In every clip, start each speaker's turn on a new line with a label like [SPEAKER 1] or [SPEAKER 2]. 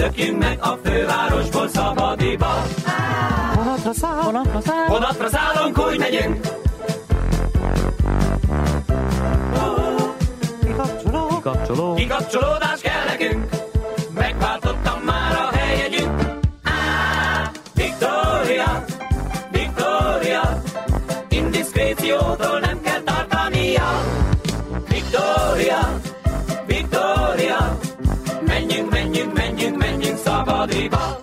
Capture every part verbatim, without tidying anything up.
[SPEAKER 1] Lökjünk meg a fővárosból Szabadiba.
[SPEAKER 2] Vonatra száll, vonatra száll,
[SPEAKER 1] vonatra szállunk, úgy megyünk.
[SPEAKER 2] Kikapcsoló, kikapcsoló,
[SPEAKER 1] kikapcsolódás kell nekünk. Megváltottam már a helyjegyünk. Á, Victoria, Victoria, indiszkréciótól nem kell tartania. Victoria, Victoria, menjünk, menjünk, menjünk, menjünk Szabadiba.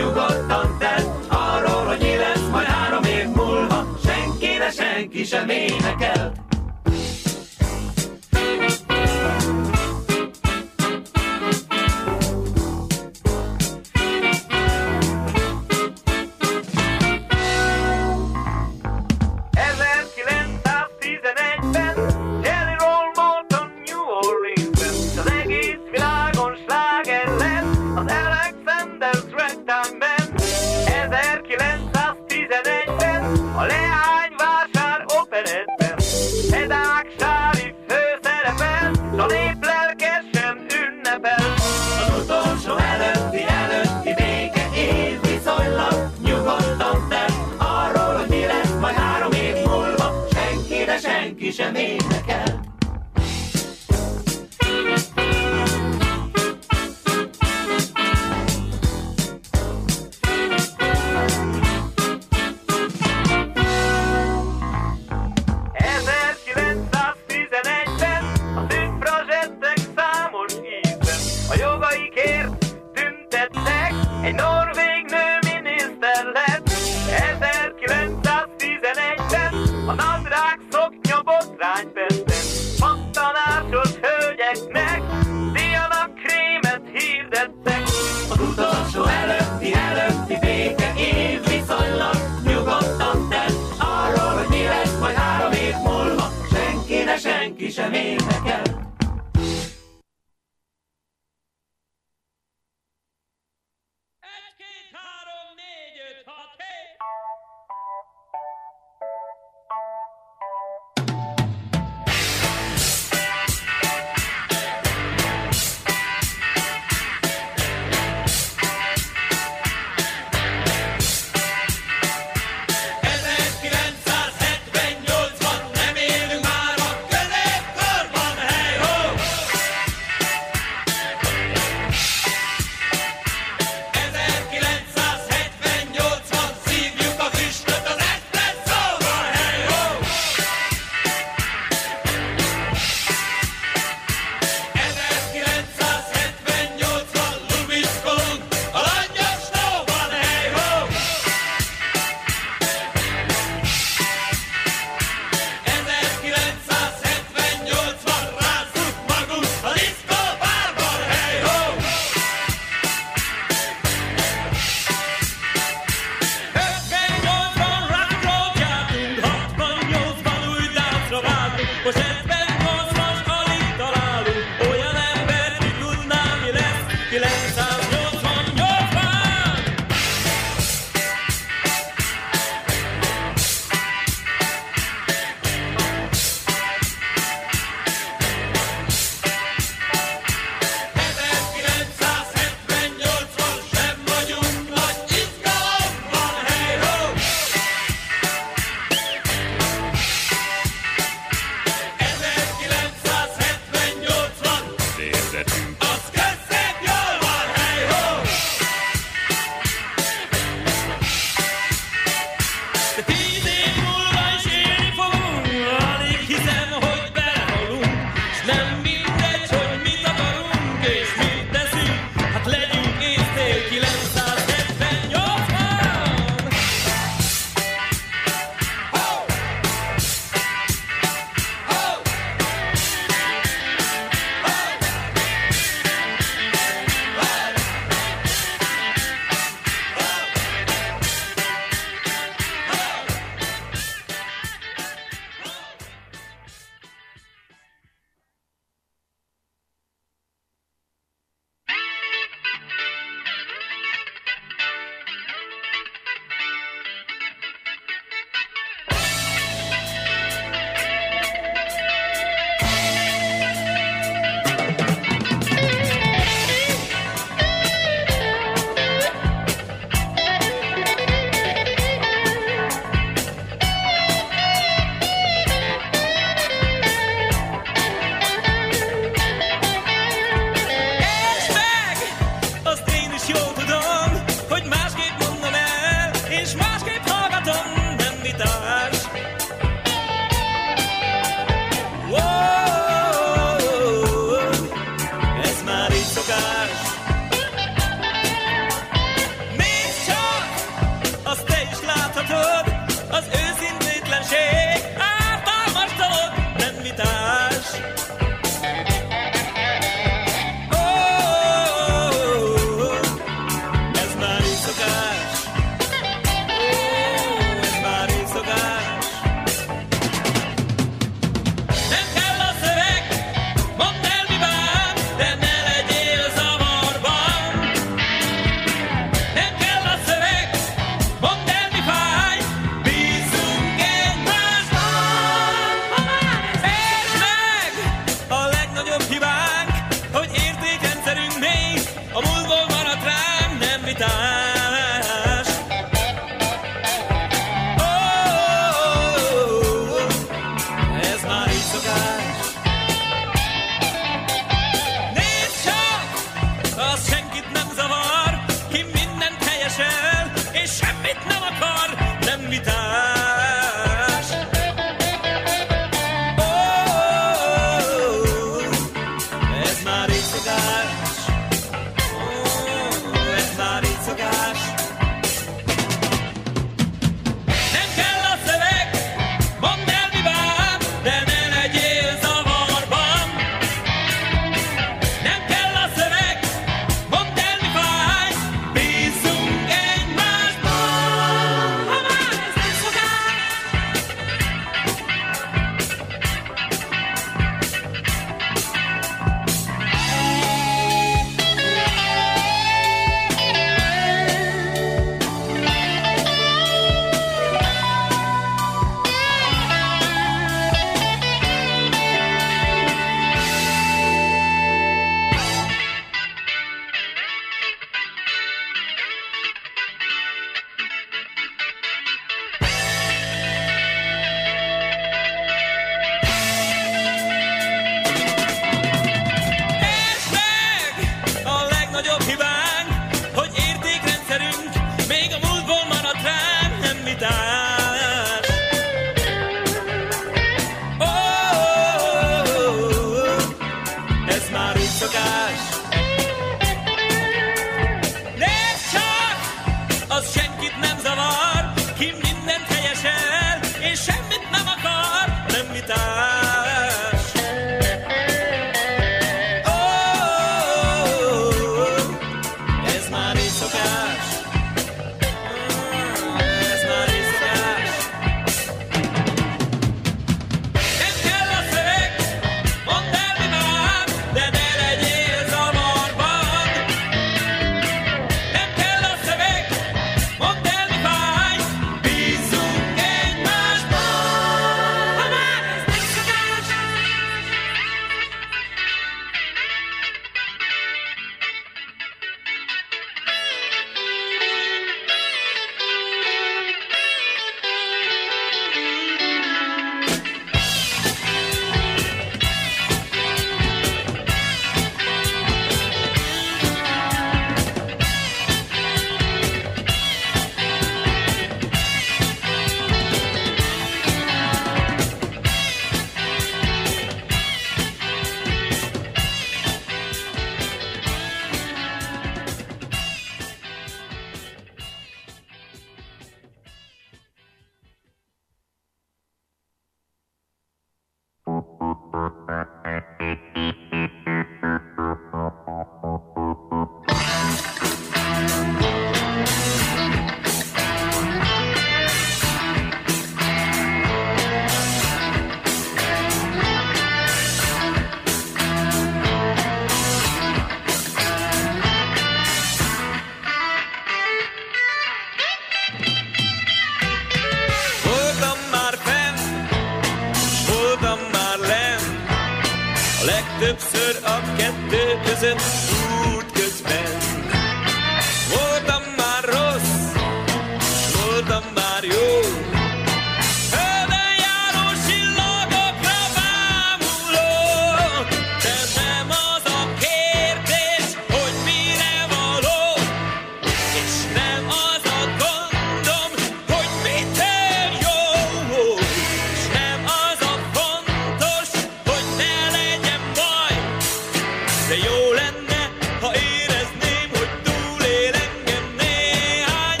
[SPEAKER 1] többször a kettő között út közben. Voltam már rossz, voltam már jó, földön járó csillagokra bámuló, de nem az a kérdés, hogy mire való, és nem az a gondom, hogy mitől jó, és nem az a fontos, hogy ne legyen baj, de jó lenne, ha érezném, hogy túlél engem néhány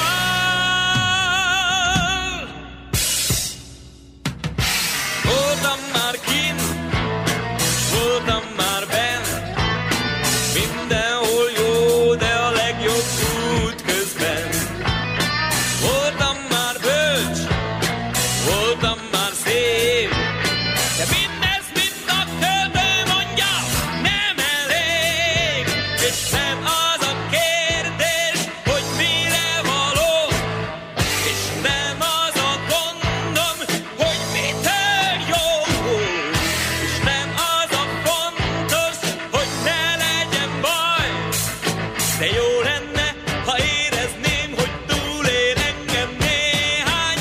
[SPEAKER 1] dal. Voltam már kint, voltam már benn, mindenhol jó, de a legjobb út közben. Voltam már bölcs, voltam már szép, de mindez mind a költő mondja, nem elég. És nem az a kérdés, hogy mire való, és nem az a gondom, hogy mitől jó, és nem az a fontos, hogy ne legyen baj, de jó lenne, ha érezném, hogy túlél engem néhány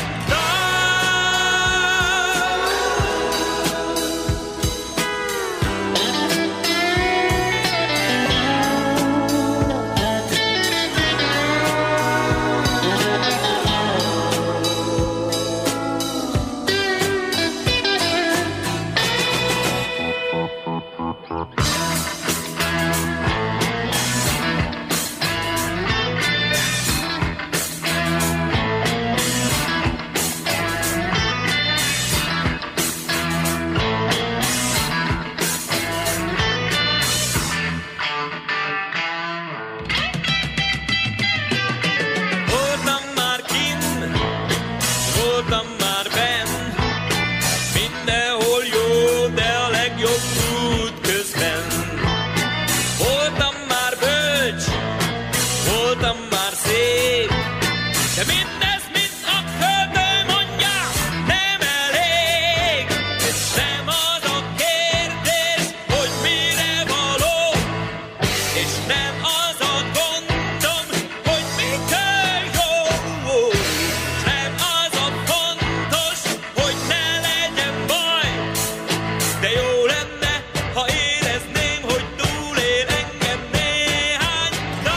[SPEAKER 1] Voltam már kint, voltam már benn, mindenhol jó, de a legjobb út közben. Voltam már bölcs, voltam már szép, de mindez mind a költő mondja, nem elég. És nem az a kérdés, hogy mire való, és nem az a gondom, hogy mitől jó, és nem az a fontos, hogy ne legyen baj, de jó lenne, ha érezném, hogy túlél engem néhány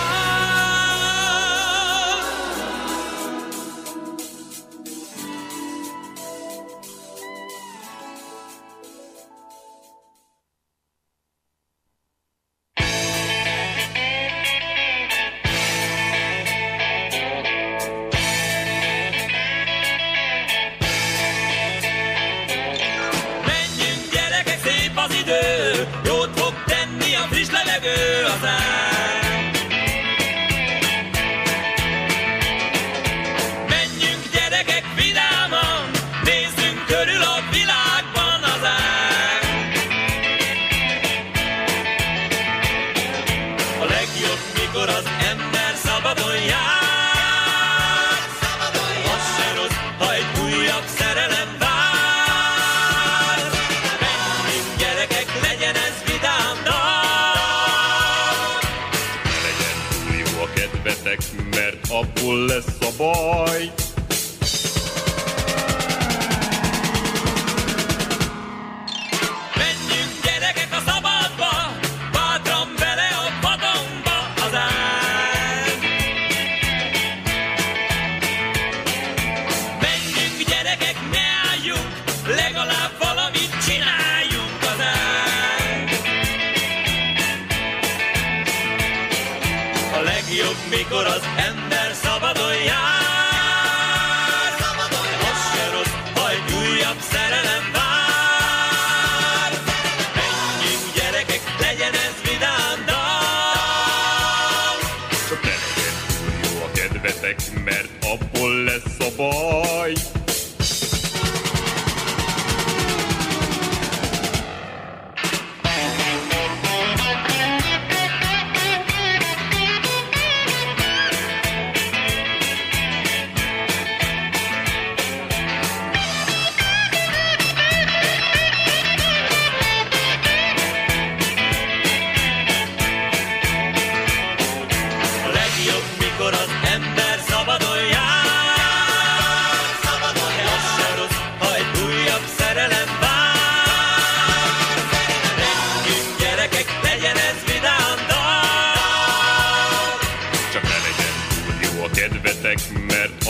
[SPEAKER 1] dal. Menjünk gyerekek, szép az idő, jót fog tenni a friss levegő hazán. Menjünk gyerekek vidáman, nézzünk körül a világban hazán. A legjobb, mikor az ember szabadon jár, az se rossz, ha egy újabb szerelem vár. Menjünk gyerekek, legyen ez vidám dal.
[SPEAKER 3] Legyen túl jó a kedvetek, mert abból lesz a baj.
[SPEAKER 1] Menjünk gyerekek a szabadba, bátran bele a vadonba hazán. Menjünk gyerekek, ne álljunk, legalább valamit csináljunk hazán. A legjobb, mikor az ember szabadon jár, az se rossz, ha egy újabb szerelem vár. Menjünk gyerekek, legyen ez vidám dal.
[SPEAKER 3] Csak ne legyen túl jó a kedvetek, mert abból lesz a baj.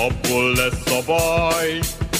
[SPEAKER 3] abból lesz a baj.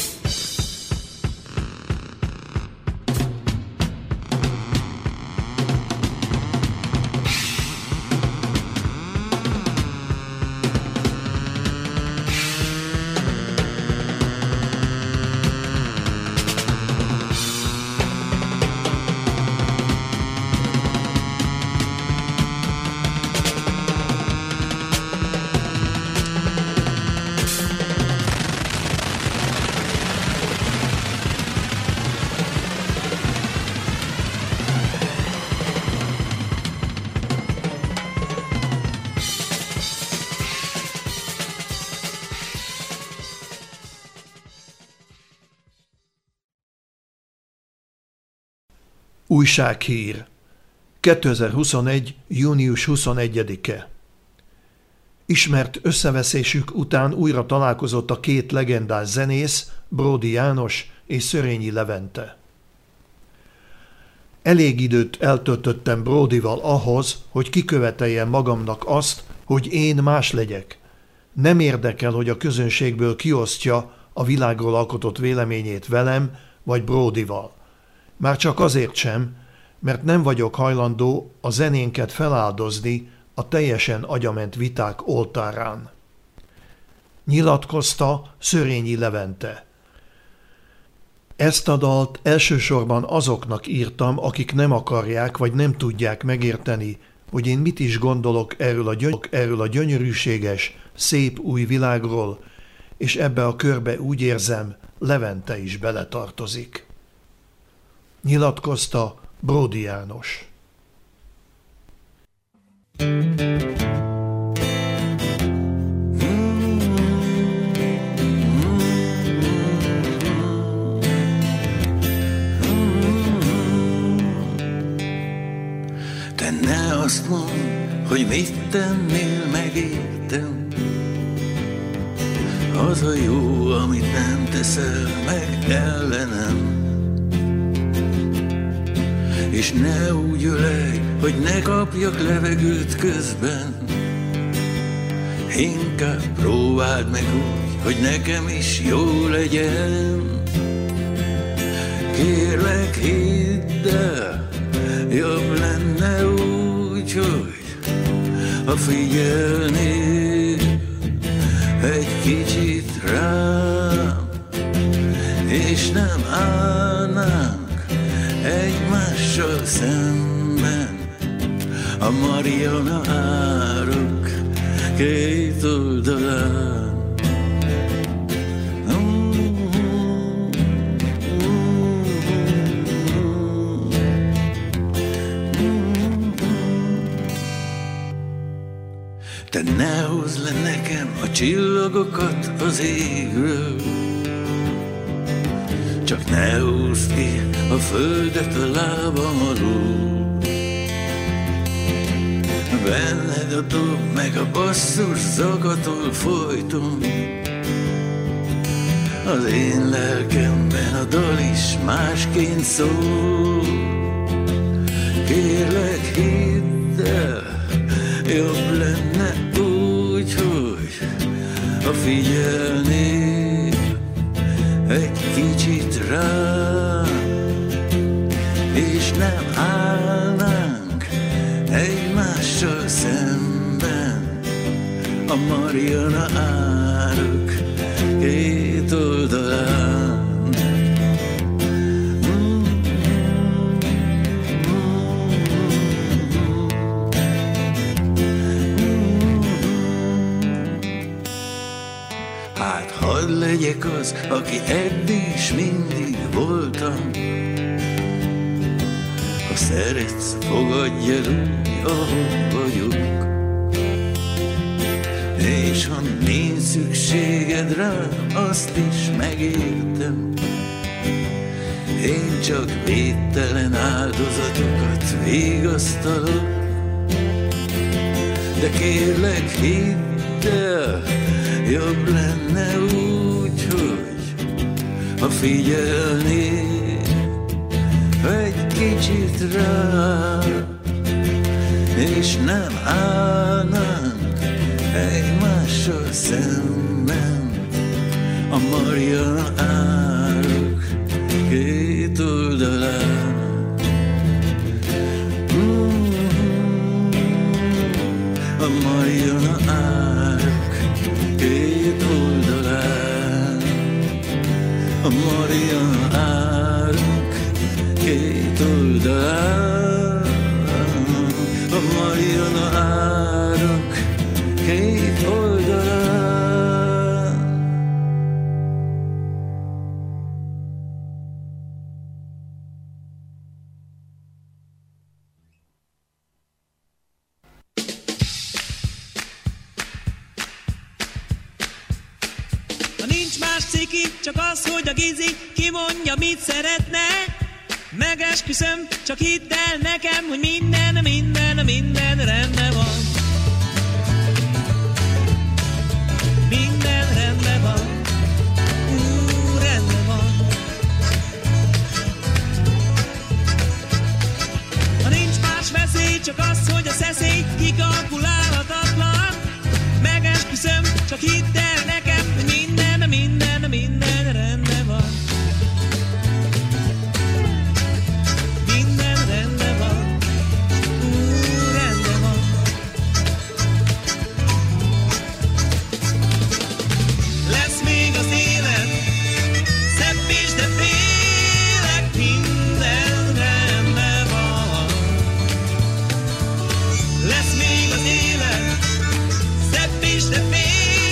[SPEAKER 4] Újsághír. kétezer-huszonegy. június huszonegyedike. Ismert összeveszésük után újra találkozott a két legendás zenész, Bródy János és Szörényi Levente. Elég időt eltöltöttem Bródyval ahhoz, hogy kiköveteljem magamnak azt, hogy én más legyek. Nem érdekel, hogy a közönségből kiosztja a világról alkotott véleményét velem vagy Bródyval. Már csak azért sem, mert nem vagyok hajlandó a zenénket feláldozni a teljesen agyament viták oltárán. Nyilatkozta Szörényi Levente. Ezt a dalt elsősorban azoknak írtam, akik nem akarják vagy nem tudják megérteni, hogy én mit is gondolok erről a, gyöny- erről a gyönyörűséges, szép új világról, és ebbe a körbe úgy érzem, Levente is beletartozik. Nyilatkozta Bródy János.
[SPEAKER 5] Te ne azt mondd, hogy mit tennél, megértem. Az a jó, amit nem teszel meg ellenem. És ne úgy ölej, hogy ne kapjak levegőt közben. Inkább próbáld meg úgy, hogy nekem is jó legyen. Kérlek, hidd el, jobb lenne úgy, hogy ha figyelnél egy kicsit rám, és nem állnánk egymással szemben a Mariana árok két oldalán. Te ne hozd le nekem a csillagokat az égről, csak ne húzd ki a földet a lábam alól. Benned a dob meg a basszus zakatol folyton, az én lelkemben a dal is másként szól. Kérlek, hidd el, jobb lenne úgy, hogy ha figyelnél egy kicsit rám, és nem állnánk egymással szemben a Mariana árok két oldalán. Hát hadd legyek az, aki eddig is mindig voltam. Ha szeretsz, fogadj el úgy, ahogy vagyok. És ha nincs szükséged rám, azt is megértem. Én csak védtelen áldozatokat vigasztalok. De kérlek, hidd el, jobb lenne úgy, hogy ha figyelnél egy kicsit rám, és nem állnánk egymással szemben Mariana árok két oldalán. A Mariana árok két oldalán. A Mariana árok két oldalán. A Mariana árok két oldalán.
[SPEAKER 6] Csak az, hogy a Gizi kimondja, mit szeretne. Megesküszöm, csak hidd el nekem, hogy minden, minden, minden rendben van. Minden rendben van. Ú, rendben van. Ha nincs más veszély, csak az, hogy a szeszély kikalkulálhatatlan. Megesküszöm, csak hidd el nekem, hogy minden, minden, minden rendben van. Minden rendben van. Ú, rendben van. Lesz még az élet szebb is, de félek, minden rendben van. Lesz még az élet szebb is, de félek.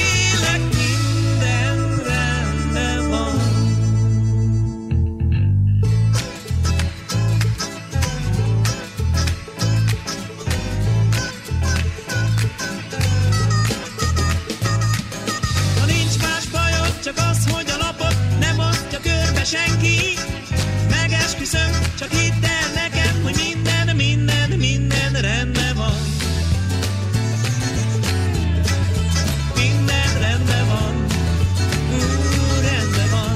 [SPEAKER 6] Senki, megesküszöm, csak hidd el nekem, hogy minden, minden, minden rendben van. Minden rendben van. Ú, rendben van.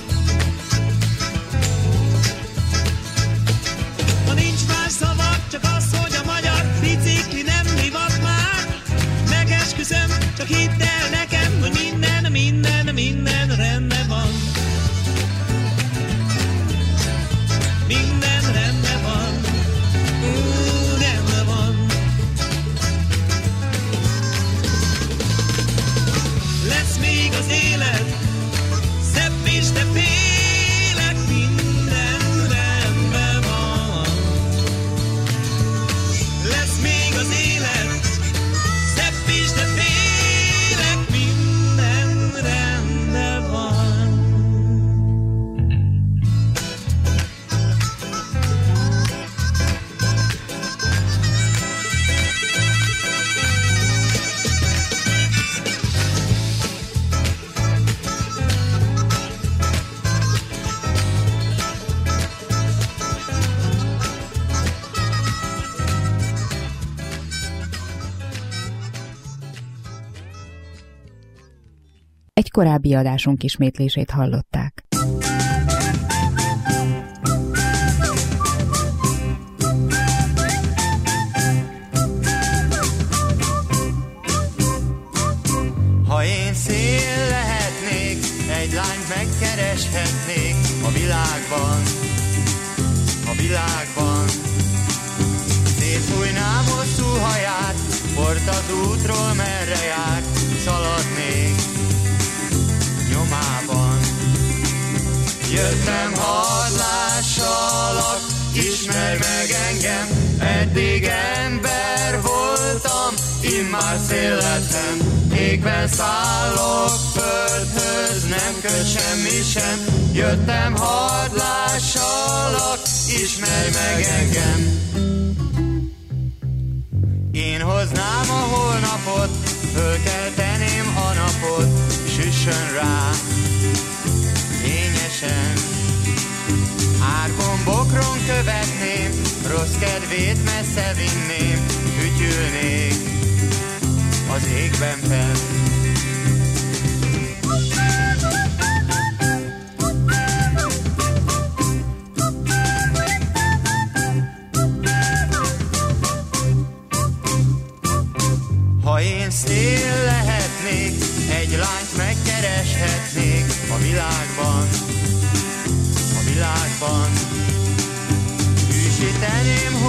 [SPEAKER 6] Ha nincs más szavak, csak az, hogy a magyar bicikli nem divat már. Megesküszöm, csak hidd el nekem, hogy minden, minden, minden rendben van. Minden rendben van, ú, rendben van. Lesz még az élet szebb is, de félek, minden rendben van. Lesz még az élet szebb is, de félek, minden rendben van.
[SPEAKER 7] Egy korábbi adásunk ismétlését hallották.
[SPEAKER 8] Ha én szél lehetnék, egy lányt megkereshetnék a világban, a világban. Szétfújnám hosszú haját, port az útról, merre járt, szaladnék nyomában. Jöttem hadlássalak, ismerj meg engem, eddig ember voltam, immár szél lettem. Égben szállok földhöz, nem köt semmi sem. Jöttem hadlássalak, ismerj meg engem. Én hoznám a holnapot, fölkelteném a napot, süssön rá fényesen. Árkon, bokron követném, rossz kedvét messze vinném, fütyülnék az égben fenn. Ha én szél lehetnék, egy lányt megkereshetnék a világban, a világban.